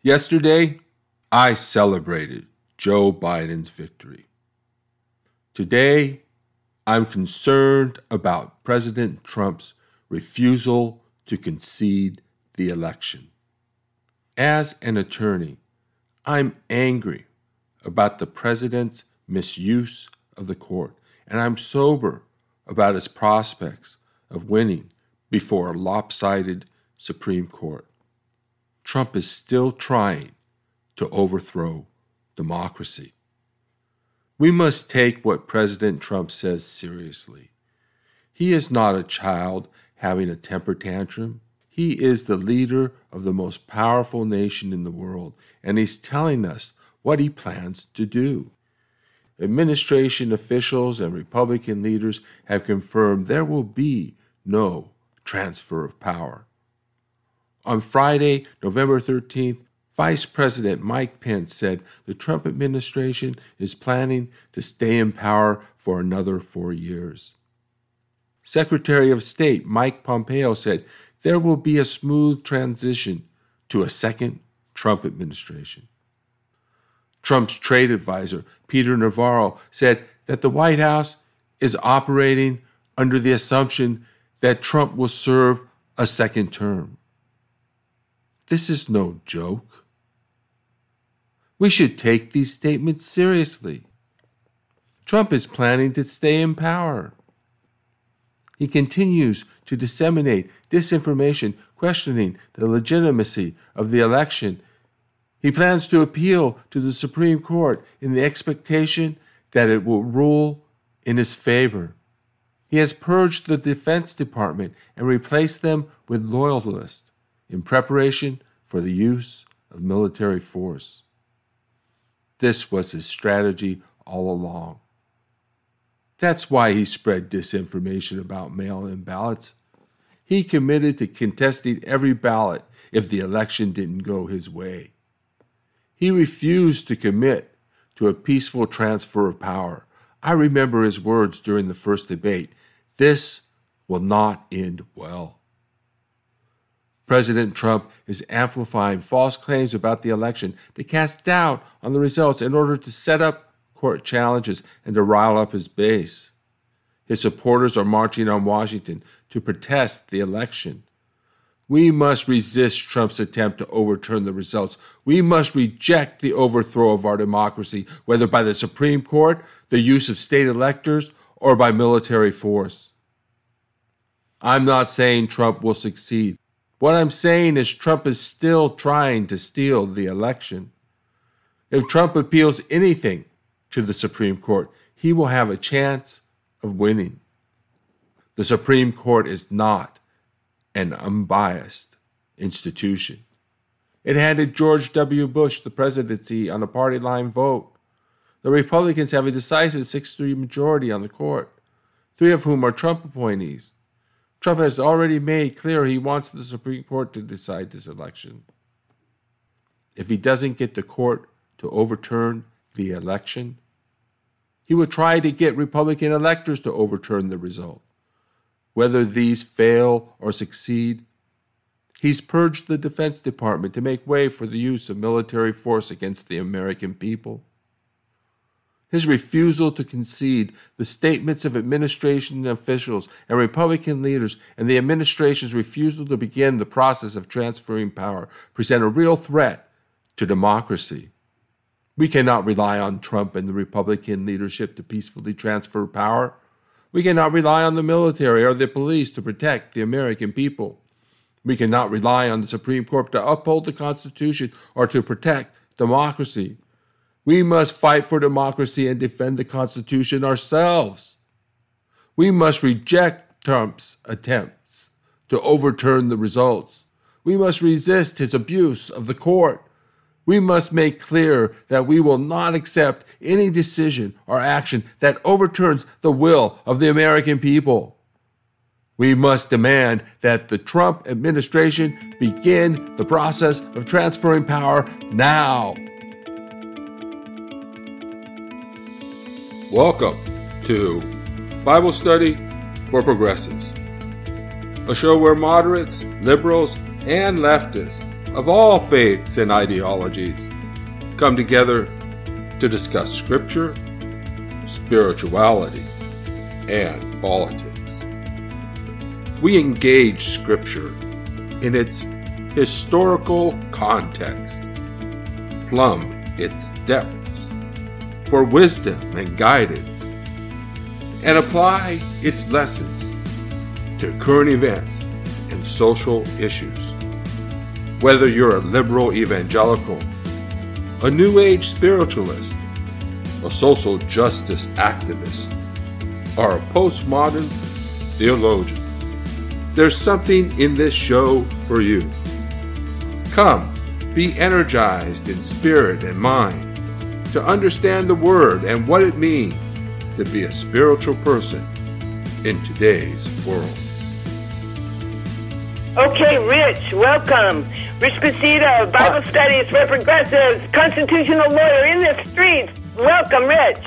Yesterday, I celebrated Joe Biden's victory. Today, I'm concerned about President Trump's refusal to concede the election. As an attorney, I'm angry about the president's misuse of the court, and I'm sober about his prospects of winning before a lopsided Supreme Court. Trump is still trying to overthrow democracy. We must take what President Trump says seriously. He is not a child having a temper tantrum. He is the leader of the most powerful nation in the world, and he's telling us what he plans to do. Administration officials and Republican leaders have confirmed there will be no transfer of power. On Friday, November 13th, Vice President Mike Pence said the Trump administration is planning to stay in power for another 4 years. Secretary of State Mike Pompeo said there will be a smooth transition to a second Trump administration. Trump's trade advisor, Peter Navarro, said that the White House is operating under the assumption that Trump will serve a second term. This is no joke. We should take these statements seriously. Trump is planning to stay in power. He continues to disseminate disinformation questioning the legitimacy of the election. He plans to appeal to the Supreme Court in the expectation that it will rule in his favor. He has purged the Defense Department and replaced them with loyalists in preparation for the use of military force. This was his strategy all along. That's why he spread disinformation about mail-in ballots. He committed to contesting every ballot if the election didn't go his way. He refused to commit to a peaceful transfer of power. I remember his words during the first debate. This will not end well. President Trump is amplifying false claims about the election to cast doubt on the results in order to set up court challenges and to rile up his base. His supporters are marching on Washington to protest the election. We must resist Trump's attempt to overturn the results. We must reject the overthrow of our democracy, whether by the Supreme Court, the use of state electors, or by military force. I'm not saying Trump will succeed. What I'm saying is Trump is still trying to steal the election. If Trump appeals anything to the Supreme Court, he will have a chance of winning. The Supreme Court is not an unbiased institution. It handed George W. Bush the presidency on a party line vote. The Republicans have a decisive 6-3 majority on the court, 3 of whom are Trump appointees. Trump has already made clear he wants the Supreme Court to decide this election. If he doesn't get the court to overturn the election, he would try to get Republican electors to overturn the result. Whether these fail or succeed, he's purged the Defense Department to make way for the use of military force against the American people. His refusal to concede the statements of administration officials and Republican leaders and the administration's refusal to begin the process of transferring power present a real threat to democracy. We cannot rely on Trump and the Republican leadership to peacefully transfer power. We cannot rely on the military or the police to protect the American people. We cannot rely on the Supreme Court to uphold the Constitution or to protect democracy. We must fight for democracy and defend the Constitution ourselves. We must reject Trump's attempts to overturn the results. We must resist his abuse of the court. We must make clear that we will not accept any decision or action that overturns the will of the American people. We must demand that the Trump administration begin the process of transferring power now. Welcome to Bible Study for Progressives, a show where moderates, liberals, and leftists of all faiths and ideologies come together to discuss scripture, spirituality, and politics. We engage scripture in its historical context, plumb its depths for wisdom and guidance, and apply its lessons to current events and social issues. Whether you're a liberal evangelical, a New Age spiritualist, a social justice activist, or a postmodern theologian, there's something in this show for you. Come, be energized in spirit and mind to understand the Word and what it means to be a spiritual person in today's world. Okay, Rich, welcome. Rich Pacito, Bible Studies for Progressives, constitutional lawyer in the streets. Welcome, Rich.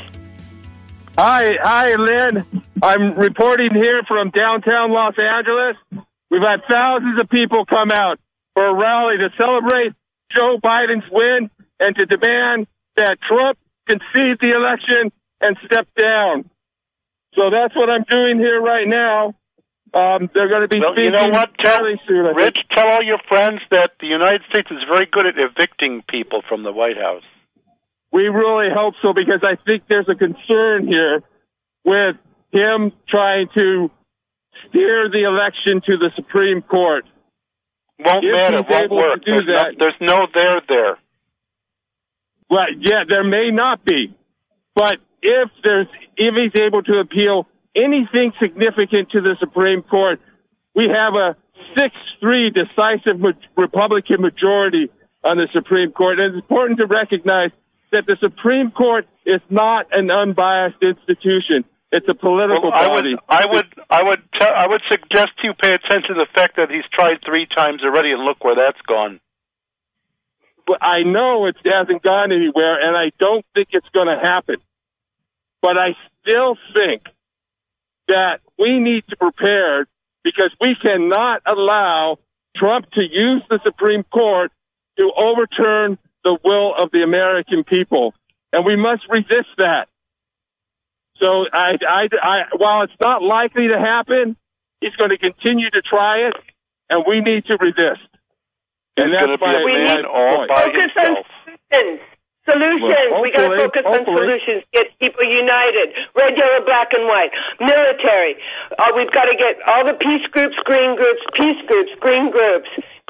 Hi, Lynn. I'm reporting here from downtown Los Angeles. We've had thousands of people come out for a rally to celebrate Joe Biden's win and to demand that Trump concede the election and step down. So that's what I'm doing here right now. They're going to be speaking. You know what? Soon, Rich, tell all your friends that the United States is very good at evicting people from the White House. We really hope so, because I think there's a concern here with him trying to steer the election to the Supreme Court. Won't matter. Won't work. There's no there. Well, yeah, there may not be. But if he's able to appeal anything significant to the Supreme Court, we have a 6-3 decisive Republican majority on the Supreme Court. And it's important to recognize that the Supreme Court is not an unbiased institution. It's a political body. I would suggest you pay attention to the fact that he's tried 3 times already, and look where that's gone. But I know it hasn't gone anywhere, and I don't think it's going to happen. But I still think that we need to prepare, because we cannot allow Trump to use the Supreme Court to overturn the will of the American people. And we must resist that. So while it's not likely to happen, he's going to continue to try it, and we need to resist. And that's why we need all by focus himself. On solutions. We got to focus on solutions. Get people united. Red, yellow, black, and white. Military. We've got to get all the peace groups, green groups, peace groups, green groups,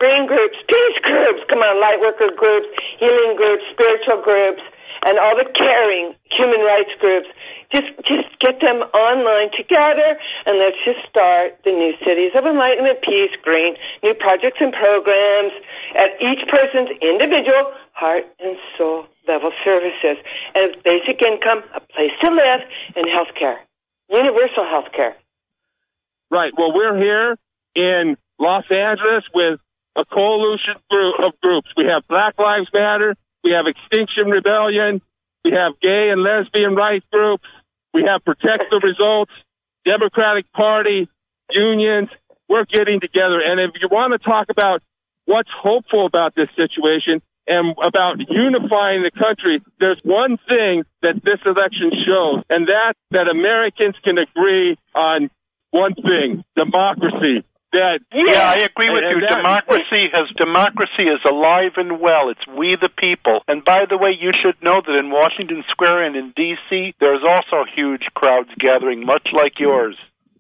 peace groups. Come on, light worker groups, healing groups, spiritual groups, and all the caring human rights groups. Just get them online together, and let's just start the new cities of enlightenment, peace, green, new projects and programs at each person's individual heart and soul level services, and basic income, a place to live, and health care, universal health care. Right. Well, we're here in Los Angeles with a coalition of groups. We have Black Lives Matter, we have Extinction Rebellion, we have gay and lesbian rights groups, we have Protect the Results, Democratic Party, unions. We're getting together. And if you want to talk about what's hopeful about this situation and about unifying the country, there's one thing that this election shows, and that's that Americans can agree on one thing: democracy. Yeah, I agree with you. Democracy is alive and well. It's we the people. And by the way, you should know that in Washington Square and in D.C., there's also huge crowds gathering, much like yours.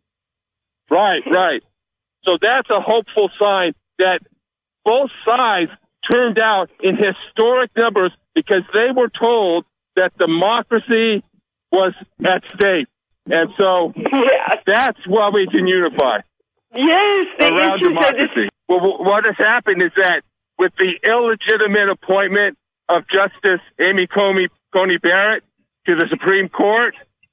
Right. So that's a hopeful sign that both sides turned out in historic numbers, because they were told that democracy was at stake. And so that's why we can unify. Yes, around democracy. Well, what has happened is that with the illegitimate appointment of Justice Amy Coney Barrett to the Supreme Court,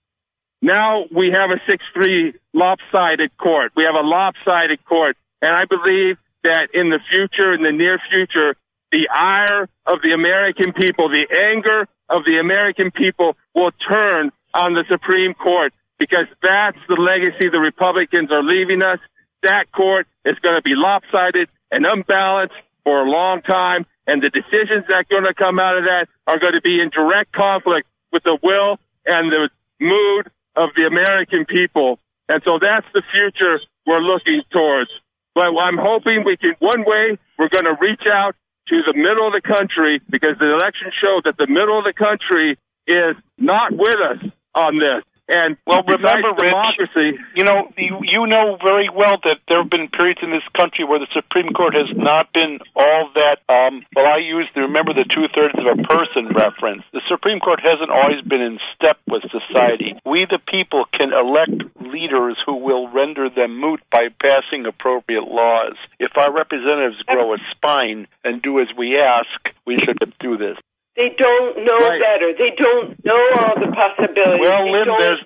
now we have a 6-3 lopsided court. We have a lopsided court. And I believe that in the future, in the near future, the ire of the American people, the anger of the American people will turn on the Supreme Court, because that's the legacy the Republicans are leaving us. That court is going to be lopsided and unbalanced, for a long time, and the decisions that are going to come out of that are going to be in direct conflict with the will and the mood of the American people. And so that's the future we're looking towards. But I'm hoping one way, we're going to reach out to the middle of the country, because the election showed that the middle of the country is not with us on this. And well, remember, democracy, Rich, you know very well that there have been periods in this country where the Supreme Court has not been all that, I use remember the 2/3 of a person reference. The Supreme Court hasn't always been in step with society. We, the people, can elect leaders who will render them moot by passing appropriate laws. If our representatives grow a spine and do as we ask, we should do this. They don't know better. They don't know all the possibilities. Well, Lynn, there's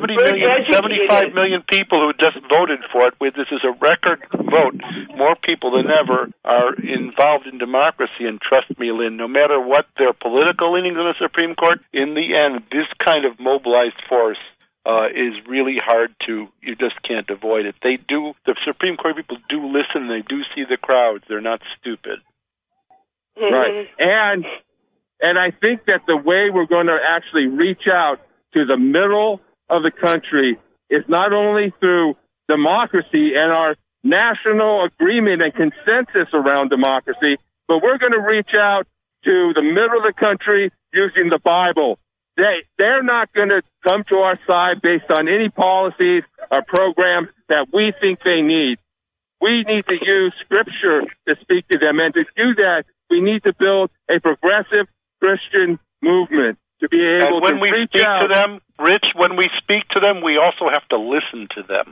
75 million people who just voted for it. This is a record vote. More people than ever are involved in democracy, and trust me, Lynn, no matter what their political leanings in the Supreme Court, in the end, this kind of mobilized force is really hard to, you just can't avoid it. The Supreme Court people do listen, they do see the crowds. They're not stupid. Mm-hmm. Right. And I think that the way we're going to actually reach out to the middle of the country is not only through democracy and our national agreement and consensus around democracy, but we're going to reach out to the middle of the country using the Bible. They're not going to come to our side based on any policies or programs that we think they need. We need to use Scripture to speak to them, and to do that, we need to build a progressive Christian movement to be able to reach out. To them, Rich, when we speak to them, we also have to listen to them.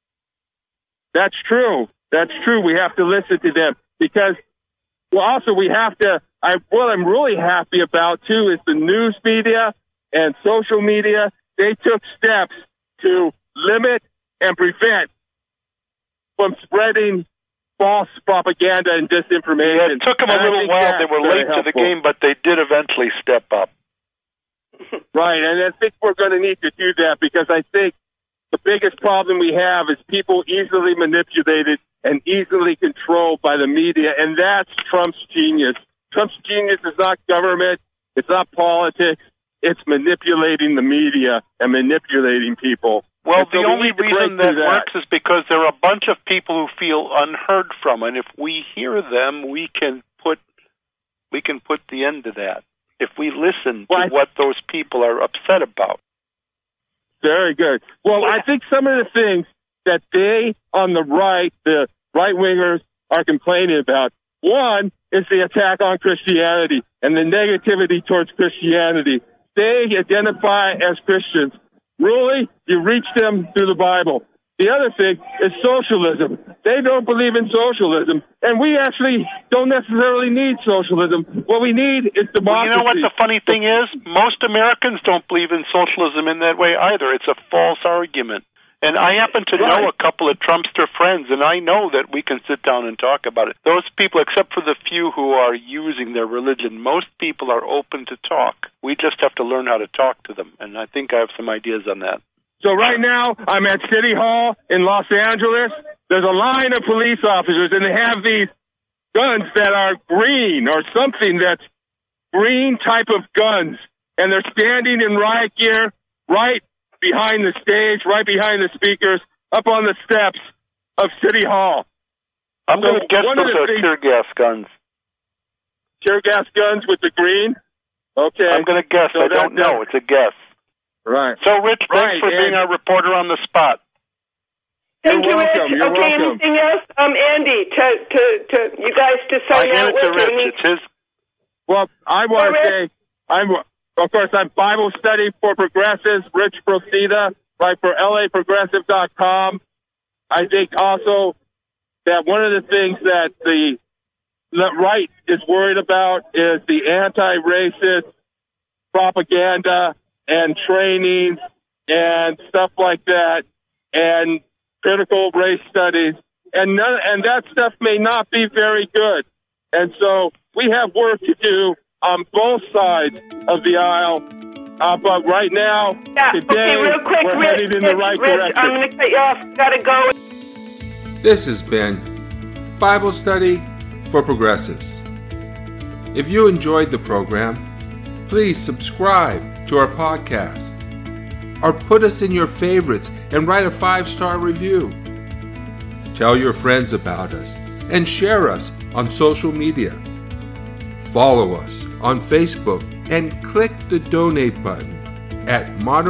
That's true. We have to listen to them because, also we have to, what I'm really happy about, too, is the news media and social media. They took steps to limit and prevent from spreading false propaganda and disinformation. Yeah, it took them a little while. They were late to the game, but they did eventually step up. Right, and I think we're going to need to do that, because I think the biggest problem we have is people easily manipulated and easily controlled by the media, and that's Trump's genius. Trump's genius is not government, it's not politics, it's manipulating the media and manipulating people. Well, the only reason that works is because there are a bunch of people who feel unheard from, and if we hear them, we can put the end to that. If we listen to what those people are upset about. Very good. Well, I think some of the things that they on the right, the right-wingers, are complaining about, one is the attack on Christianity and the negativity towards Christianity. They identify as Christians. Really, you reach them through the Bible. The other thing is socialism. They don't believe in socialism, and we actually don't necessarily need socialism. What we need is democracy. Well, you know what the funny thing is? Most Americans don't believe in socialism in that way either. It's a false argument. And I happen to know a couple of Trumpster friends, and I know that we can sit down and talk about it. Those people, except for the few who are using their religion, most people are open to talk. We just have to learn how to talk to them, and I think I have some ideas on that. So right now, I'm at City Hall in Los Angeles. There's a line of police officers, and they have these guns that are green or something that's green type of guns, and they're standing in riot gear right behind the stage, right behind the speakers, up on the steps of City Hall. I'm going to guess those are tear gas guns. Tear gas guns with the green? Okay. I'm going to guess. So I don't know. It's a guess. Right. So, Rich, thanks for being our reporter on the spot. Thank you, Rich. You're welcome. Anything else? Andy, to you guys to sign out with. Rich. It's his. Well, I want to say, I'm Bible Study for Progressives, Rich Procida, right, for LAProgressive.com. I think also that one of the things that the right is worried about is the anti-racist propaganda and training and stuff like that, and critical race studies, and that stuff may not be very good. And so we have work to do on both sides of the aisle. But right now, today, real quick, we're headed in the right direction. I'm going to cut you off. Got to go. This has been Bible Study for progressives. If you enjoyed the program, please subscribe to our podcast or put us in your favorites and write a 5-star review. Tell your friends about us and share us on social media. Follow us on Facebook and click the donate button at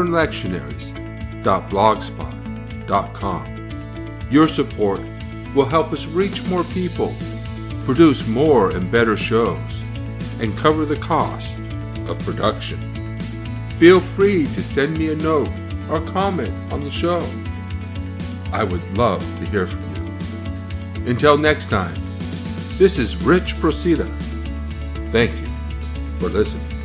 modernlectionaries.blogspot.com. Your support will help us reach more people, produce more and better shows, and cover the cost of production. Feel free to send me a note or comment on the show. I would love to hear from you. Until next time, this is Rich Procida. Thank you for listening.